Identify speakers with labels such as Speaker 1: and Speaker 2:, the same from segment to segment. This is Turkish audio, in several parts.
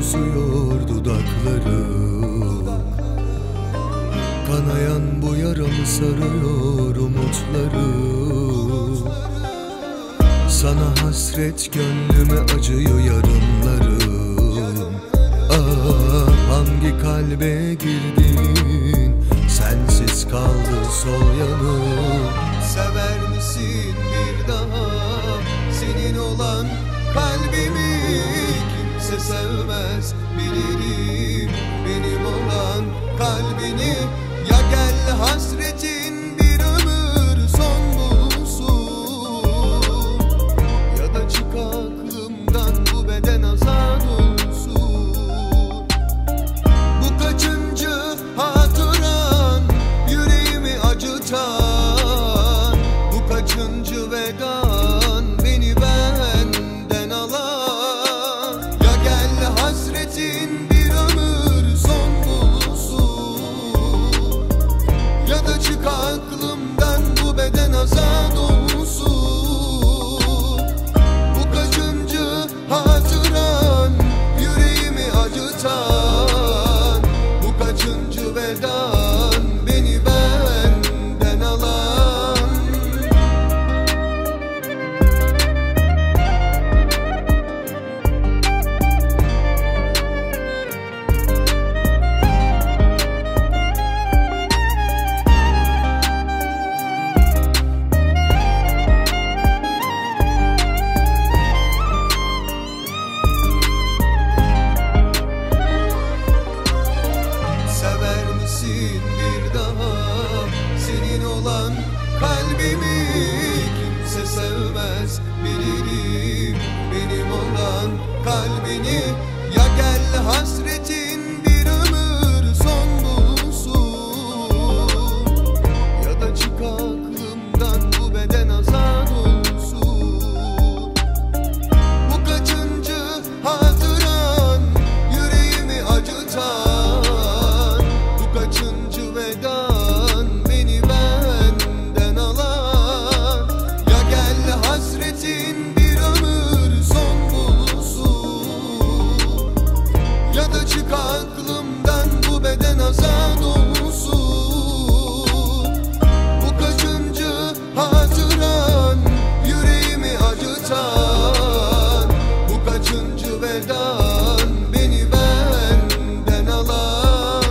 Speaker 1: kusuyor dudaklarım. Kanayan bu yaramı sarıyor umutlarım. Sana hasret gönlüme acıyor yarınlarım. Ah, hangi kalbe girdin, sensiz kaldı sol yanım. Sever misin bir daha senin olan kalbimi? Kimse sevmez bilirim benim olan kalbini. Ya gel hasretin bir ömür son bulsun, ya da çık aklımdan bu beden azad olsun. Bu kaçıncı hatıran yüreğimi acıtan, bu kaçıncı vedan beni benden alan. Ya gel hasretin bir ömür son bulsun, ya da çık aklımdan bu beden azad olsun. Bu kaçıncı hatıran yüreğimi acıtan, bu kaçıncı vedan beni benden alan. Sever misin bir daha senin olan kalbimi? Kimse sevmez bilirim benim olan kalbini. Ya gel hasretin bir ömür son bulsun, ya da çık aklımdan bu beden azad olsun. Bu kaçıncı hatıran yüreğimi acıtan, bu kaçıncı vedan beni benden alan. Ya gel hasretin bir ömür son bulsun, ya da çık aklımdan bu beden azad olsun. Bu kaçıncı hatıran yüreğimi acıtan, bu kaçıncı vedan beni benden alan.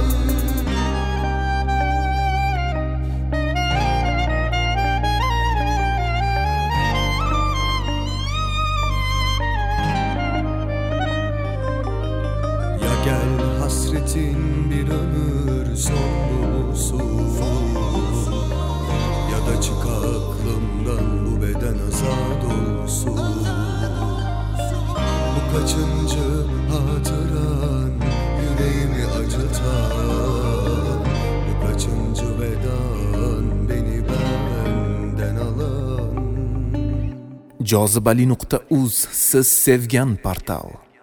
Speaker 1: Ya gel hasretin bir ömür son bulsun, ya da çık aklımdan bu beden azad olsun. Bu kaçıncı hatıran yüreğimi acıtan, bu kaçıncı vedan beni benden alan.
Speaker 2: Jozibali.uz siz sevgan portal.